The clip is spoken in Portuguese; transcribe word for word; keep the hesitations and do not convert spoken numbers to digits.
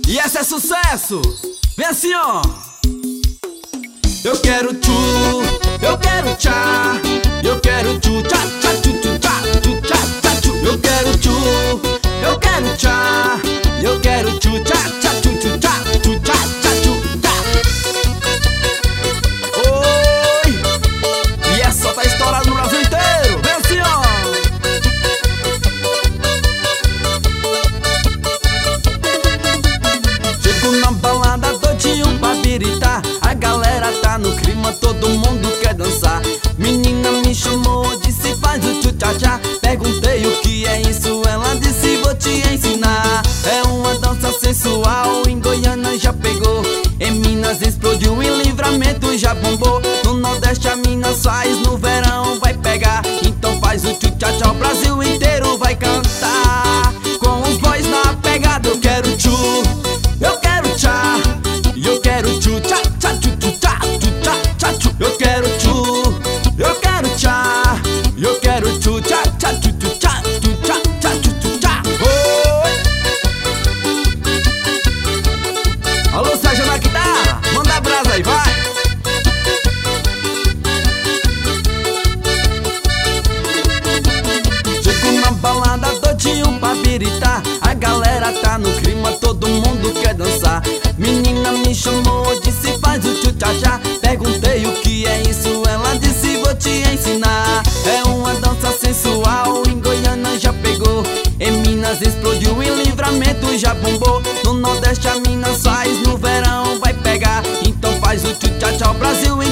E essa é sucesso. Vem assim, ó. Eu quero tchu, eu quero tchá, eu quero tchu, tchá, tchá, tchu, tchu, tchá, tchu, tchá, tchá, tchu. Eu quero tchu, eu quero tchá, eu quero tchu, tchá, tchá, tchu, tchu, tchá, tchu, tchá, tchá, tchu, tchá. Oi! E essa tá estourada no Brasil inteiro. Vem assim, ó. Chego na balada, doidinho pra biritar. A galera tá no clima, todo mundo quer dançar. Menina me chamou, disse faz o tchu-tchá-tchá. Perguntei o que é isso, ela disse vou te ensinar. É uma dança sensual, em Goiânia já pegou. Em Minas explodiu, em Livramento já bombou. No Nordeste a Minas faz, no verão vai pegar. Então faz o tchu-tchá-tchá, o Brasil inteiro vai cantar. Com os boys na pegada, eu quero tchu, eu quero tchá, e eu quero tchu, tchá, tchá, tchu, tchu, tchá, tchu, tchá, tchá, tchu. Eu quero tchu, eu quero tchá, e eu quero tchu, tchá, tchá, tchu, tchu, tchá, tchu, tchá, tchá, tchu, tchu, tchá. Oi! Alô, Sérgio na guitarra, manda brasa aí, vai! Chego na balada, doidinho pra biritar. A galera tá no clima, todo mundo quer dançar. Menina me chamou, disse faz o tchu-tchá-tchá. Perguntei o que é isso, ela disse vou te ensinar. É uma dança sensual, em Goiânia já pegou. Em Minas explodiu, em Livramento já bombou. No Nordeste a Minas faz, no verão vai pegar. Então faz o tchu-tchá-tchá, o Brasil